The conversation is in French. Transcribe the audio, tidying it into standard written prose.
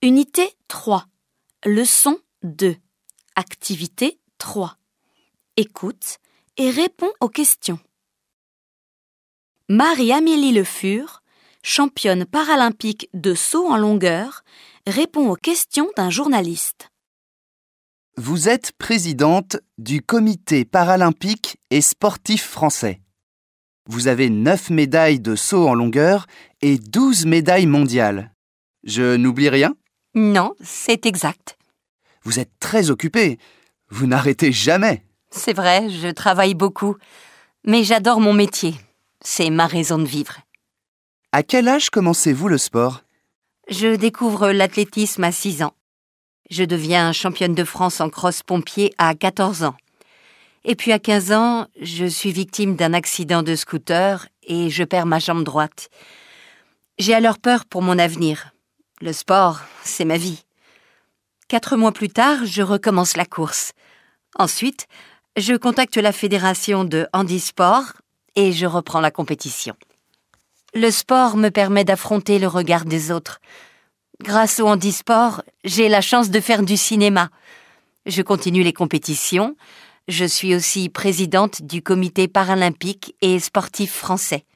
Unité 3. Leçon 2. Activité 3. Écoute et réponds aux questions. Marie-Amélie Le Fur, championne paralympique de saut en longueur, répond aux questions d'un journaliste. Vous êtes présidente du Comité paralympique et sportif français. Vous avez 9 médailles de saut en longueur et 12 médailles mondiales. Je n'oublie rien ? Non, c'est exact. Vous êtes très occupée. Vous n'arrêtez jamais. C'est vrai, je travaille beaucoup. Mais j'adore mon métier. C'est ma raison de vivre. À quel âge commencez-vous le sport ? Je découvre l'athlétisme à 6 ans. Je deviens championne de France en cross-pompier à 14 ans. Et puis à 15 ans, je suis victime d'un accident de scooter et je perds ma jambe droite. J'ai alors peur pour mon avenir. Le sport, c'est ma vie. 4 mois plus tard, je recommence la course. Ensuite, je contacte la fédération de handisport et je reprends la compétition. Le sport me permet d'affronter le regard des autres. Grâce au handisport, j'ai la chance de faire du cinéma. Je continue les compétitions. Je suis aussi présidente du Comité paralympique et sportif français.